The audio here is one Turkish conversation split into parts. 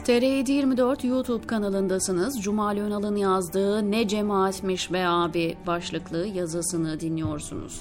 TR724 YouTube kanalındasınız. Cumali Önal'ın yazdığı "Ne cemaatmiş be abi" başlıklı yazısını dinliyorsunuz.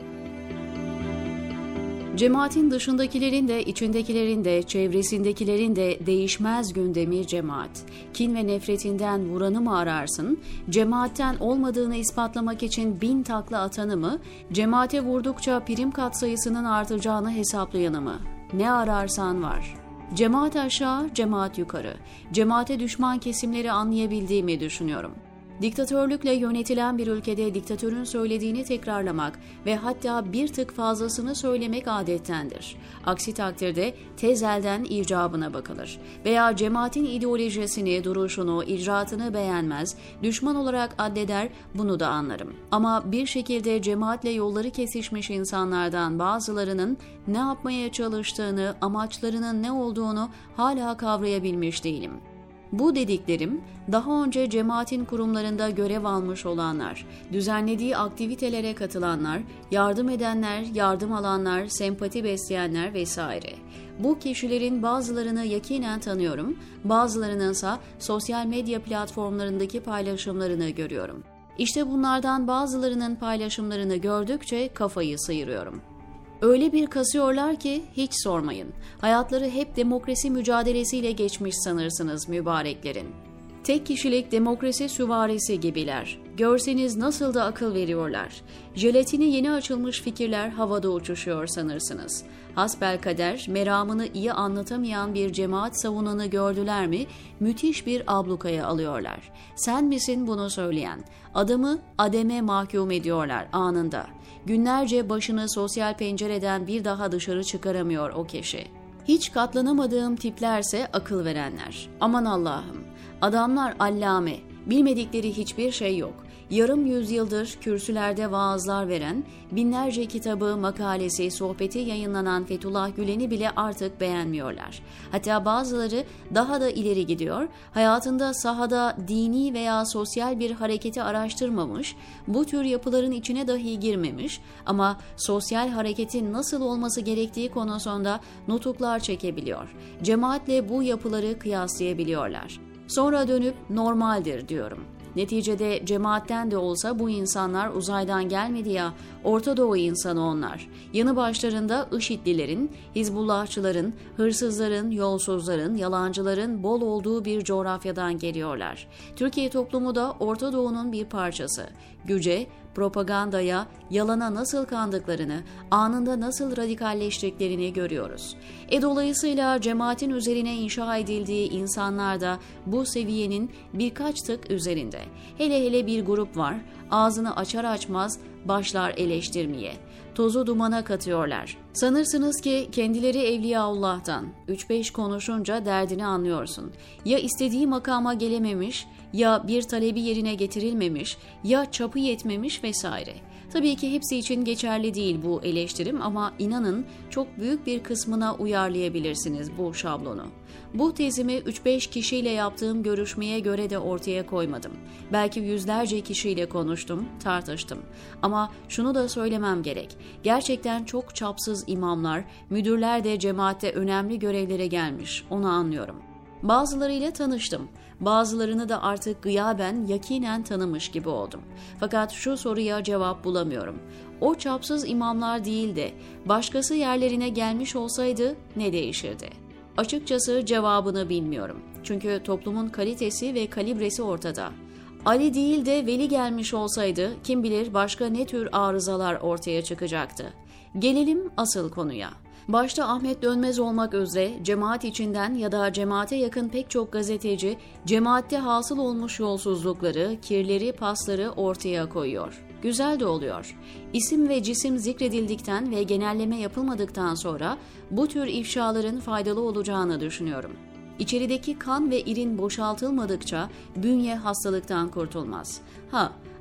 Cemaatin dışındakilerin de, içindekilerin de, çevresindekilerin de değişmez gündemi cemaat. Kin ve nefretinden vuranı mı ararsın? Cemaatten olmadığını ispatlamak için 1000 takla atanı mı? Cemaate vurdukça prim katsayısının artacağını hesaplayanı mı? Ne ararsan var. Cemaat aşağı, cemaat yukarı. Cemaate düşman kesimleri anlayabildiğimi düşünüyorum. Diktatörlükle yönetilen bir ülkede diktatörün söylediğini tekrarlamak ve hatta bir tık fazlasını söylemek adettendir. Aksi takdirde tez elden icabına bakılır. Veya cemaatin ideolojisini, duruşunu, icraatını beğenmez, düşman olarak addeder, bunu da anlarım. Ama bir şekilde cemaatle yolları kesişmiş insanlardan bazılarının ne yapmaya çalıştığını, amaçlarının ne olduğunu hala kavrayabilmiş değilim. Bu dediklerim daha önce cemaatin kurumlarında görev almış olanlar, düzenlediği aktivitelere katılanlar, yardım edenler, yardım alanlar, sempati besleyenler vesaire. Bu kişilerin bazılarını yakinen tanıyorum, bazılarınınsa sosyal medya platformlarındaki paylaşımlarını görüyorum. İşte bunlardan bazılarının paylaşımlarını gördükçe kafayı sıyırıyorum. Öyle bir kasıyorlar ki hiç sormayın. Hayatları hep demokrasi mücadelesiyle geçmiş sanırsınız mübareklerin. Tek kişilik demokrasi süvarisi gibiler. Görseniz nasıl da akıl veriyorlar. Jelatini yeni açılmış fikirler havada uçuşuyor sanırsınız. Hasbelkader meramını iyi anlatamayan bir cemaat savunanı gördüler mi müthiş bir ablukaya alıyorlar. Sen misin bunu söyleyen? Adamı ademe mahkum ediyorlar anında. Günlerce başını sosyal pencereden bir daha dışarı çıkaramıyor o kişi. Hiç katlanamadığım tiplerse akıl verenler. Aman Allah'ım, adamlar allame, bilmedikleri hiçbir şey yok. Yarım yüzyıldır kürsülerde vaazlar veren, binlerce kitabı, makalesi, sohbeti yayınlanan Fethullah Gülen'i bile artık beğenmiyorlar. Hatta bazıları daha da ileri gidiyor, hayatında sahada dini veya sosyal bir hareketi araştırmamış, bu tür yapıların içine dahi girmemiş ama sosyal hareketin nasıl olması gerektiği konusunda nutuklar çekebiliyor. Cemaatle bu yapıları kıyaslayabiliyorlar. Sonra dönüp normaldir diyorum. Neticede cemaatten de olsa bu insanlar uzaydan gelmedi ya, Orta Doğu insanı onlar. Yanı başlarında IŞİD'lilerin, Hizbullahçıların, hırsızların, yolsuzların, yalancıların bol olduğu bir coğrafyadan geliyorlar. Türkiye toplumu da Orta Doğu'nun bir parçası. Güce, propagandaya, yalana nasıl kandıklarını, anında nasıl radikalleştiklerini görüyoruz. Dolayısıyla cemaatin üzerine inşa edildiği insanlar da bu seviyenin birkaç tık üzerinde. Hele bir grup var, ağzını açar açmaz başlar eleştirmeye. Tozu dumana katıyorlar. Sanırsınız ki kendileri Evliyaullah'tan. 3-5 konuşunca derdini anlıyorsun. Ya istediği makama gelememiş, ya bir talebi yerine getirilmemiş, ya çapı yetmemiş vesaire. Tabii ki hepsi için geçerli değil bu eleştirim ama inanın çok büyük bir kısmına uyarlayabilirsiniz bu şablonu. Bu tezimi 3-5 kişiyle yaptığım görüşmeye göre de ortaya koymadım. Belki yüzlerce kişiyle konuştum, tartıştım. Ama şunu da söylemem gerek. Gerçekten çok çapsız imamlar, müdürler de cemaatte önemli görevlere gelmiş, onu anlıyorum. Bazılarıyla tanıştım. Bazılarını da artık gıyaben, yakinen tanımış gibi oldum. Fakat şu soruya cevap bulamıyorum. O çapsız imamlar değil de başkası yerlerine gelmiş olsaydı ne değişirdi? Açıkçası cevabını bilmiyorum. Çünkü toplumun kalitesi ve kalibresi ortada. Ali değil de Veli gelmiş olsaydı kim bilir başka ne tür arızalar ortaya çıkacaktı. Gelelim asıl konuya. Başta Ahmet Dönmez olmak üzere cemaat içinden ya da cemaate yakın pek çok gazeteci cemaatte hasıl olmuş yolsuzlukları, kirleri, pasları ortaya koyuyor. Güzel de oluyor. İsim ve cisim zikredildikten ve genelleme yapılmadıktan sonra bu tür ifşaların faydalı olacağını düşünüyorum. İçerideki kan ve irin boşaltılmadıkça bünye hastalıktan kurtulmaz.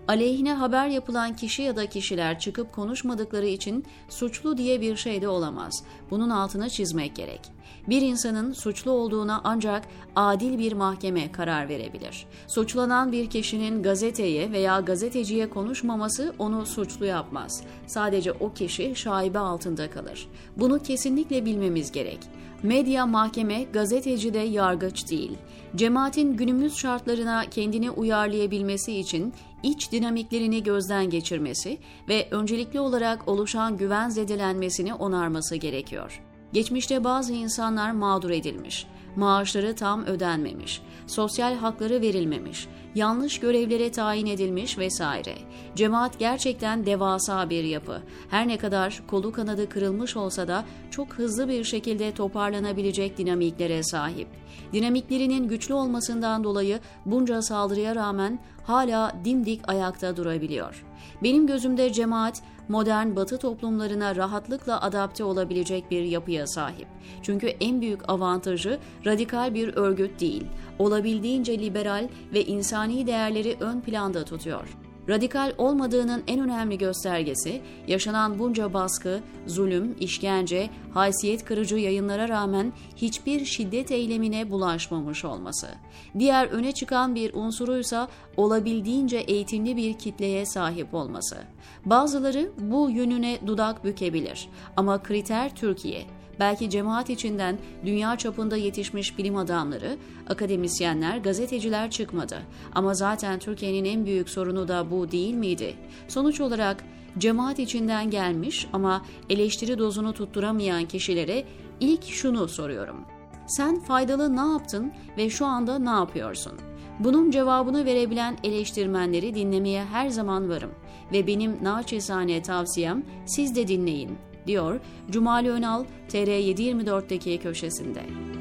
Aleyhine haber yapılan kişi ya da kişiler çıkıp konuşmadıkları için suçlu diye bir şey de olamaz. Bunun altını çizmek gerek. Bir insanın suçlu olduğuna ancak adil bir mahkeme karar verebilir. Suçlanan bir kişinin gazeteye veya gazeteciye konuşmaması onu suçlu yapmaz. Sadece o kişi şaibe altında kalır. Bunu kesinlikle bilmemiz gerek. Medya mahkeme, gazeteci de yargıç değil. Cemaatin günümüz şartlarına kendini uyarlayabilmesi için iç dinamiklerini gözden geçirmesi ve öncelikli olarak oluşan güven zedelenmesini onarması gerekiyor. Geçmişte bazı insanlar mağdur edilmiş, maaşları tam ödenmemiş, sosyal hakları verilmemiş, yanlış görevlere tayin edilmiş vesaire. Cemaat gerçekten devasa bir yapı. Her ne kadar kolu kanadı kırılmış olsa da çok hızlı bir şekilde toparlanabilecek dinamiklere sahip. Dinamiklerinin güçlü olmasından dolayı bunca saldırıya rağmen hala dimdik ayakta durabiliyor. Benim gözümde cemaat, modern Batı toplumlarına rahatlıkla adapte olabilecek bir yapıya sahip. Çünkü en büyük avantajı radikal bir örgüt değil, olabildiğince liberal ve insani değerleri ön planda tutuyor. Radikal olmadığının en önemli göstergesi, yaşanan bunca baskı, zulüm, işkence, haysiyet kırıcı yayınlara rağmen hiçbir şiddet eylemine bulaşmamış olması. Diğer öne çıkan bir unsuruysa olabildiğince eğitimli bir kitleye sahip olması. Bazıları bu yönüne dudak bükebilir ama kriter Türkiye. Belki cemaat içinden dünya çapında yetişmiş bilim adamları, akademisyenler, gazeteciler çıkmadı. Ama zaten Türkiye'nin en büyük sorunu da bu değil miydi? Sonuç olarak cemaat içinden gelmiş ama eleştiri dozunu tutturamayan kişilere ilk şunu soruyorum. Sen faydalı ne yaptın ve şu anda ne yapıyorsun? Bunun cevabını verebilen eleştirmenleri dinlemeye her zaman varım ve benim naçizane tavsiyem siz de dinleyin, diyor Cumali Önal TR724'deki köşesinde.